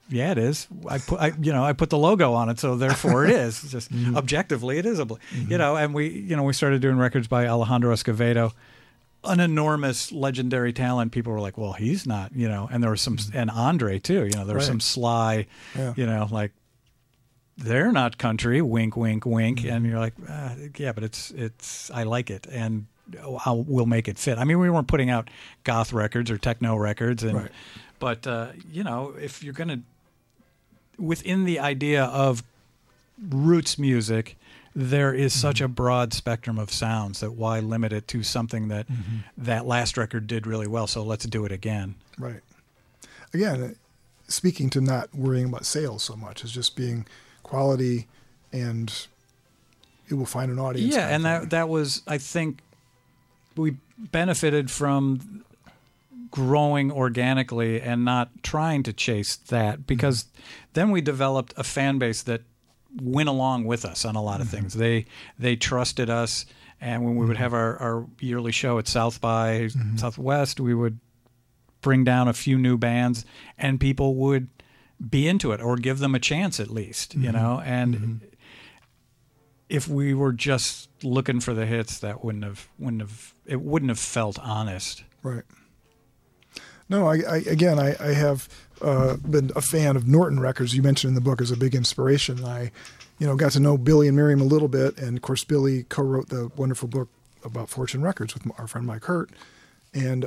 yeah, it is. I put the logo on it, so therefore it is. Just objectively, it is and we started doing records by Alejandro Escovedo, an enormous legendary talent. People were like, well, he's not, and there was some, and Andre too, there was some sly, like, they're not country, wink, wink, wink. And you're like, yeah, but it's, I like it. And we'll make it fit. I mean, we weren't putting out goth records or techno records. But, if you're going to, within the idea of roots music, there is such a broad spectrum of sounds that why limit it to something that that last record did really well, so let's do it again. Right. Again, speaking to not worrying about sales so much as just being quality and it will find an audience. Yeah, and that was, I think, we benefited from growing organically and not trying to chase that, because then we developed a fan base that went along with us on a lot of things. They trusted us, and when we would have our yearly show at South by Southwest, we would bring down a few new bands, and people would be into it or give them a chance at least, and if we were just looking for the hits, that wouldn't have felt honest. Right. No, I have been a fan of Norton Records. You mentioned in the book as a big inspiration. I, got to know Billy and Miriam a little bit, and of course Billy co-wrote the wonderful book about Fortune Records with our friend Mike Hurt, and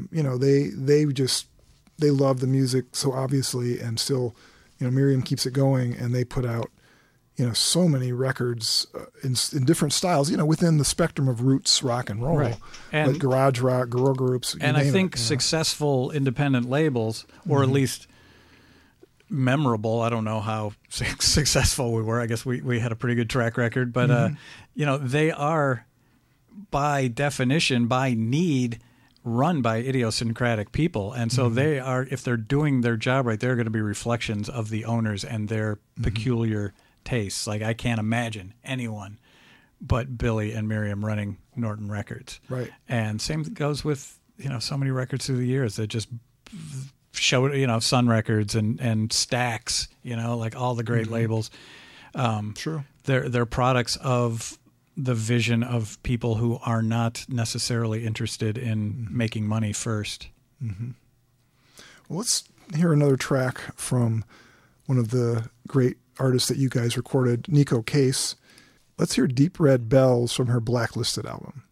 they love the music so obviously, and still, Miriam keeps it going, and they put out so many records in different styles, within the spectrum of roots rock and roll, right. And like garage rock, girl groups. And I think successful independent labels, or at least memorable, I don't know how successful we were. I guess we had a pretty good track record, but they are by definition, by need, run by idiosyncratic people. And so they are, if they're doing their job right, they're going to be reflections of the owners and their peculiar tastes. Like, I can't imagine anyone but Billy and Miriam running Norton Records. Right. And same goes with, so many records through the years that just show, Sun Records and Stax, like all the great labels. True. They're products of the vision of people who are not necessarily interested in making money first. Well, let's hear another track from one of the great artists that you guys recorded, Nico Case. Let's hear Deep Red Bells from her Blacklisted album.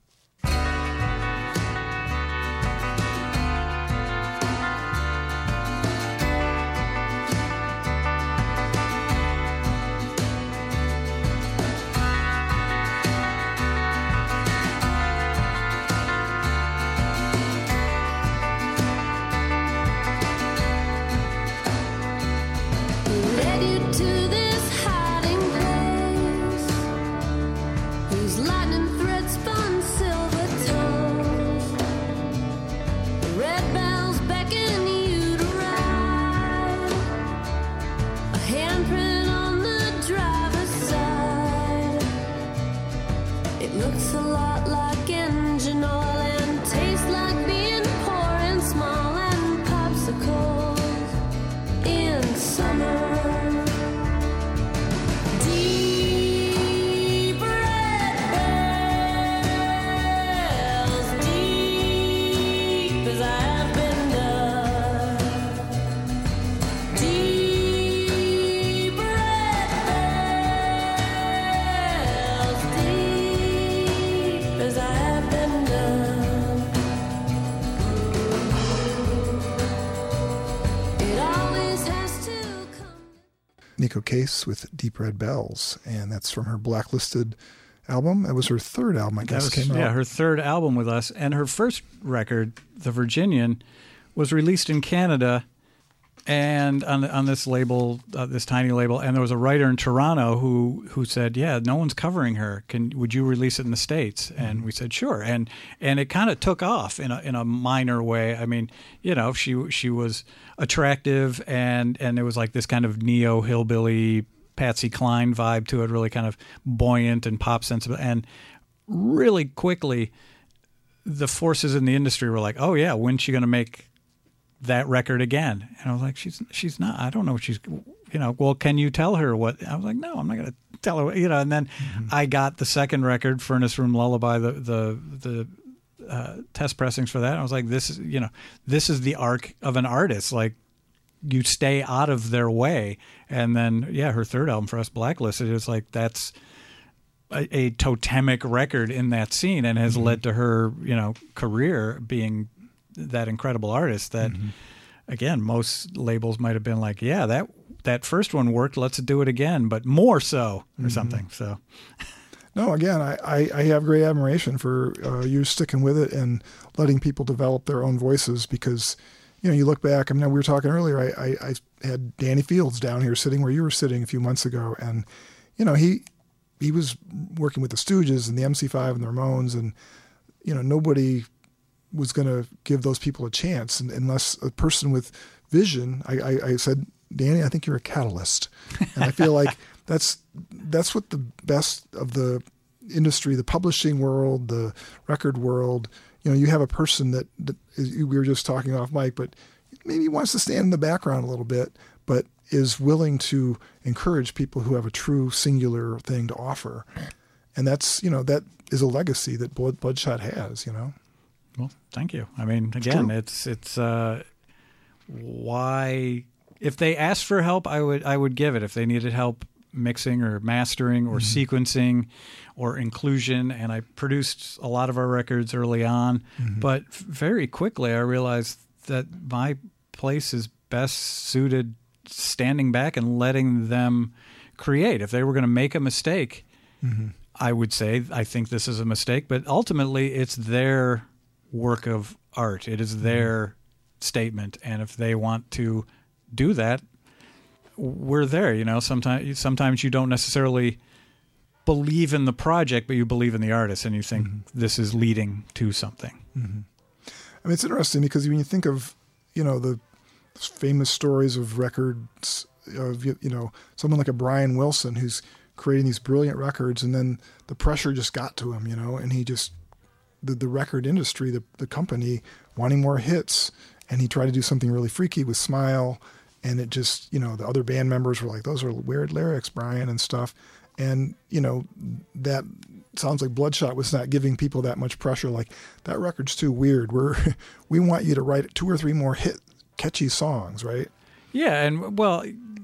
Nico Case with Deep Red Bells, and that's from her Blacklisted album. That was her third album, I guess, came out. Yeah, her third album with us, and her first record, The Virginian, was released in Canada and on this label, this tiny label, and there was a writer in Toronto who said, yeah, no one's covering her. Would you release it in the States? And we said, sure. And it kind of took off in a minor way. I mean, she was attractive, and it was like this kind of neo-hillbilly Patsy Cline vibe to it, really kind of buoyant and pop sensible. And really quickly, the forces in the industry were like, oh, yeah, when's she going to make that record again. And I was like, she's not. I don't know what she's. Well, can you tell her what? I was like, no, I'm not going to tell her. And then I got the second record, Furnace Room Lullaby, the test pressings for that. I was like, this is the arc of an artist. Like, you stay out of their way. And then, her third album for us, Blacklisted, is like, that's a totemic record in that scene, and has led to her, career being that incredible artist that, again, most labels might have been like, that first one worked, let's do it again, but more so, or something. So, no, again, I have great admiration for you sticking with it and letting people develop their own voices, because, you look back, I mean, we were talking earlier, I had Danny Fields down here sitting where you were sitting a few months ago, and, he was working with the Stooges and the MC5 and the Ramones, and, nobody was going to give those people a chance unless a person with vision. I said, Danny, I think you're a catalyst. And I feel like that's what the best of the industry, the publishing world, the record world, you have a person that we were just talking off mic, but maybe wants to stand in the background a little bit, but is willing to encourage people who have a true singular thing to offer. And that's, that is a legacy that Bloodshot has, Well, thank you. I mean, again, it's why, if they asked for help, I would give it. If they needed help mixing or mastering or sequencing or inclusion, and I produced a lot of our records early on, but very quickly I realized that my place is best suited standing back and letting them create. If they were going to make a mistake, I would say, I think this is a mistake, but ultimately it's their work of art. It is their statement. And if they want to do that, we're there. Sometimes you don't necessarily believe in the project, but you believe in the artist, and you think this is leading to something. I mean, it's interesting because when you think of, the famous stories of records of, someone like a Brian Wilson who's creating these brilliant records, and then the pressure just got to him, and he just, the record industry, the company wanting more hits, and he tried to do something really freaky with Smile, and it just, the other band members were like, those are weird lyrics, Brian, and stuff. And, that sounds like Bloodshot was not giving people that much pressure. Like, that record's too weird. We want you to write 2 or 3 more catchy songs, right? Yeah, and well,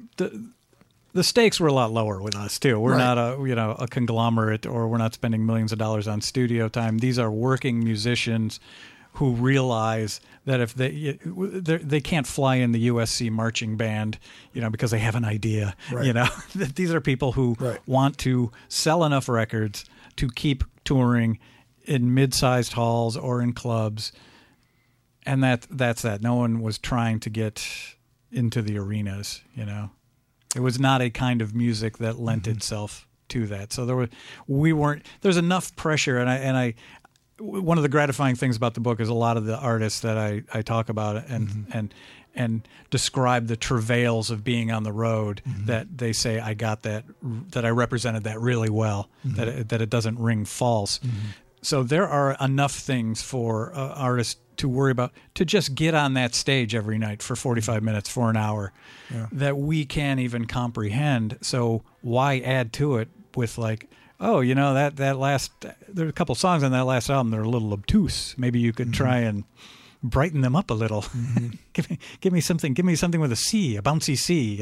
the stakes were a lot lower with us too. We're not a conglomerate, or we're not spending millions of dollars on studio time. These are working musicians who realize that if they can't fly in the USC marching band, because they have an idea. Right. These are people who want to sell enough records to keep touring in mid-sized halls or in clubs, and that's that. No one was trying to get into the arenas. It was not a kind of music that lent itself to that. So there's enough pressure, and I one of the gratifying things about the book is a lot of the artists that I talk about and describe the travails of being on the road, that they say I got that I represented that really well, that it doesn't ring false. So there are enough things for artists to worry about, to just get on that stage every night for 45 minutes, for an hour, that we can't even comprehend. So why add to it with like, oh, that last, there's a couple songs on that last album that are a little obtuse. Maybe you could try and brighten them up a little. Give me something with a C, a bouncy C,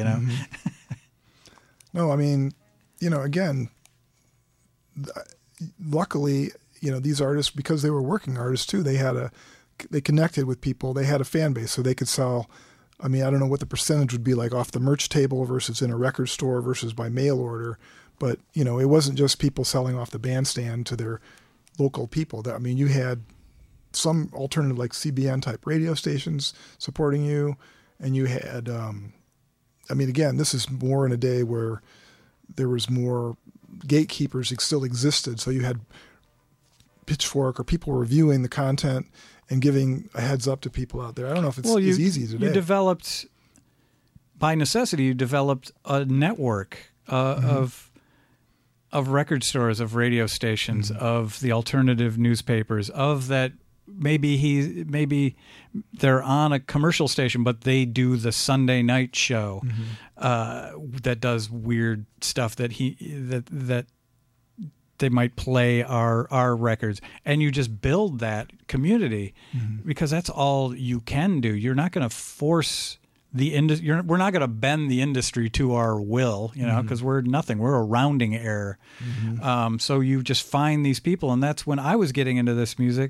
No, I mean, again, luckily, these artists, because they were working artists too, they connected with people. They had a fan base, so they could sell. I mean, I don't know what the percentage would be like off the merch table versus in a record store versus by mail order. But, it wasn't just people selling off the bandstand to their local people. I mean, you had some alternative like CBN type radio stations supporting you. And you had, again, this is more in a day where there was more gatekeepers still existed. So you had Pitchfork or people reviewing the content and giving a heads up to people out there. I don't know if it's as easy today. You developed, by necessity, a network of record stores, of radio stations, of the alternative newspapers, of that maybe they're on a commercial station, but they do the Sunday night show that does weird stuff that they might play our records, and you just build that community because that's all you can do. You're not going to force the industry. We're not going to bend the industry to our will, because we're nothing. We're a rounding error. So you just find these people, and that's when I was getting into this music.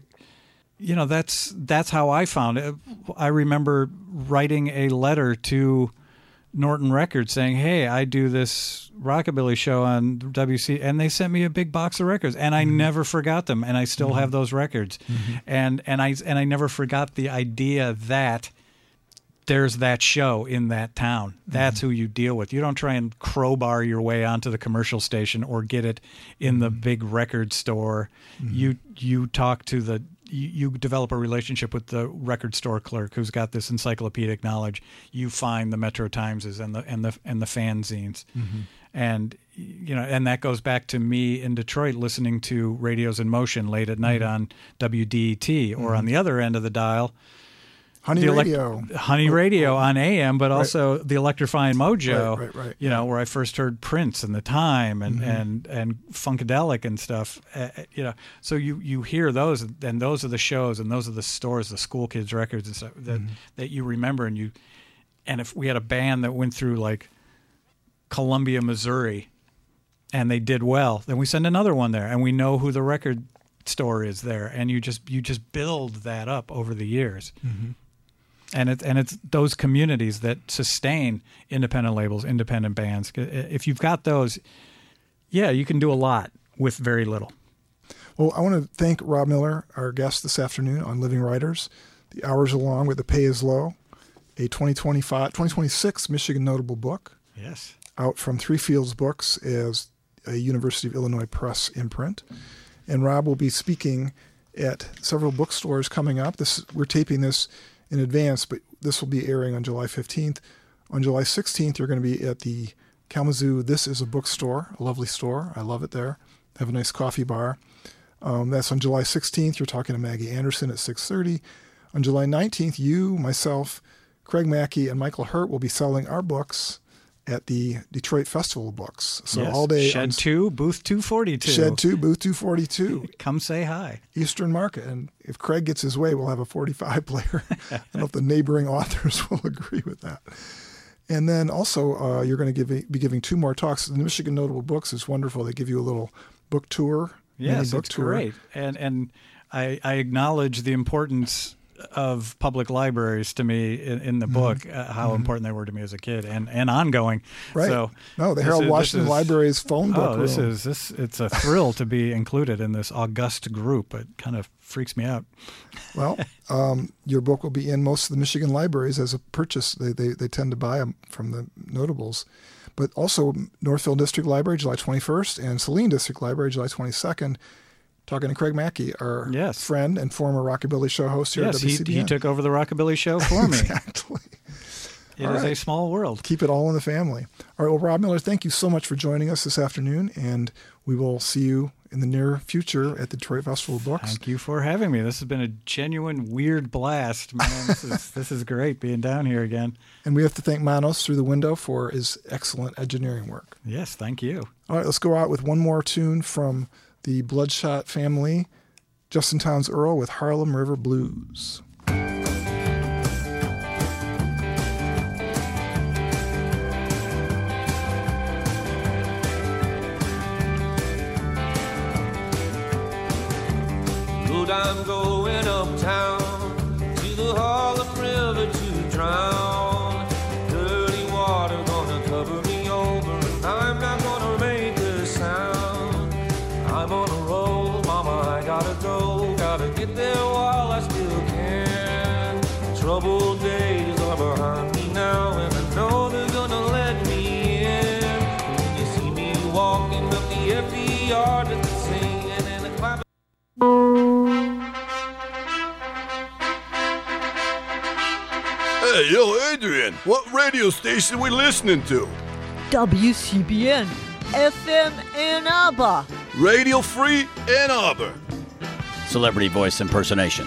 That's how I found it. I remember writing a letter to Norton Records saying, "Hey, I do this rockabilly show on WC," and they sent me a big box of records, and I never forgot them, and I still have those records, and I never forgot the idea that there's that show in that town. That's who you deal with. You don't try and crowbar your way onto the commercial station or get it in the big record store. You talk to you develop a relationship with the record store clerk who's got this encyclopedic knowledge. You find the Metro Timeses and the fanzines, and and that goes back to me in Detroit listening to Radios in Motion late at night on WDET, or on the other end of the dial, Honey Radio on AM, but also the Electrifying Mojo, right. Where I first heard Prince and The Time and Funkadelic and stuff. So you hear those, and those are the shows, and those are the stores, the School Kids records and stuff that you remember. And if we had a band that went through like Columbia, Missouri, and they did well, then we send another one there, and we know who the record store is there, and you just build that up over the years. And it's those communities that sustain independent labels, independent bands. If you've got those, you can do a lot with very little. Well, I want to thank Rob Miller, our guest this afternoon on Living Writers. The hours along with The Pay is Low, a 2026 Michigan Notable book. Yes. Out from Three Fields Books as a University of Illinois Press imprint. And Rob will be speaking at several bookstores coming up. We're taping this in advance, but this will be airing on July 15th. On July 16th, you're going to be at the Kalamazoo This Is a Bookstore, a lovely store. I love it there. Have a nice coffee bar. That's on July 16th. You're talking to Maggie Anderson at 6:30. On July 19th, you, myself, Craig Mackey, and Michael Hurt will be selling our books at the Detroit Festival of Books. So all day. Shed 2, Booth 242. Shed 2, Booth 242. Come say hi. Eastern Market. And if Craig gets his way, we'll have a 45 player. I don't know if the neighboring authors will agree with that. And then also, you're going to be giving 2 more talks. The Michigan Notable Books is wonderful. They give you a little book tour. Yes, it's great. And I acknowledge the importance of public libraries to me in the book, how important they were to me as a kid and ongoing. Right. So the Harold Washington Library's phone book. It's a thrill to be included in this august group. It kind of freaks me out. Well, your book will be in most of the Michigan libraries as a purchase. They tend to buy them from the notables. But also Northfield District Library, July 21st, and Saline District Library, July 22nd. Talking to Craig Mackey, our friend and former Rockabilly Show host here at WCBN. He took over the Rockabilly Show for me. Exactly. It is a small world. Keep it all in the family. All right, well, Rob Miller, thank you so much for joining us this afternoon, and we will see you in the near future at the Detroit Festival of Books. Thank you for having me. This has been a genuine weird blast, man. This is great being down here again. And we have to thank Manos Through the Window for his excellent engineering work. Yes, thank you. All right, let's go out with one more tune from the Bloodshot family, Justin Townes Earl with Harlem River Blues. Lord, I'm going uptown to the Harlem River to drown. Dirty water gonna cover me over, and I'm not gonna make a sound. I'm on a roll, mama, I gotta go. Gotta get there while I still can. Troubled days are behind me now, and I know they're gonna let me in. When you see me walking up the empty yard with the singing and the clapping. Hey, yo, Adrian, what radio station we listening to? WCBN, FM Ann Arbor. Radio Free Ann Arbor. celebrity voice impersonation.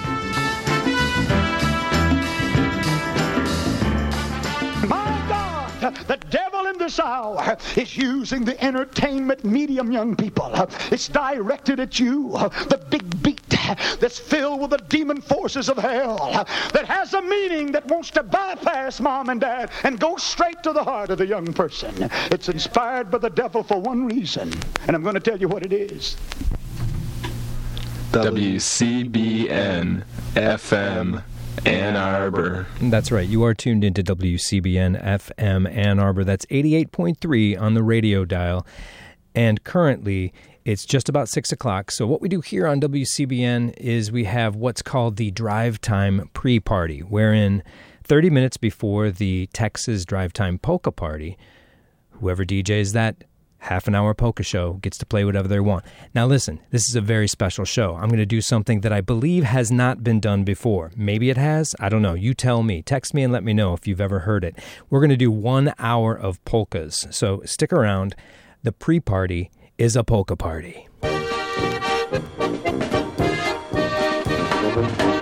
The devil in this hour is using the entertainment medium, young people. It's directed at you. The big beat that's filled with the demon forces of hell, that has a meaning that wants to bypass mom and dad and go straight to the heart of the young person. It's inspired by the devil for one reason, and I'm going to tell you what it is. WCBN FM Ann Arbor. That's right. You are tuned into WCBN FM Ann Arbor. That's 88.3 on the radio dial. And currently, it's just about 6 o'clock. So what we do here on WCBN is we have what's called the Drive Time Pre-Party, wherein 30 minutes before the Texas Drive Time Polka Party, whoever DJs that half-an-hour polka show gets to play whatever they want. Now listen, this is a very special show. I'm going to do something that I believe has not been done before. Maybe it has. I don't know. You tell me. Text me and let me know if you've ever heard it. We're going to do 1 hour of polkas. So stick around. The pre-party is a polka party.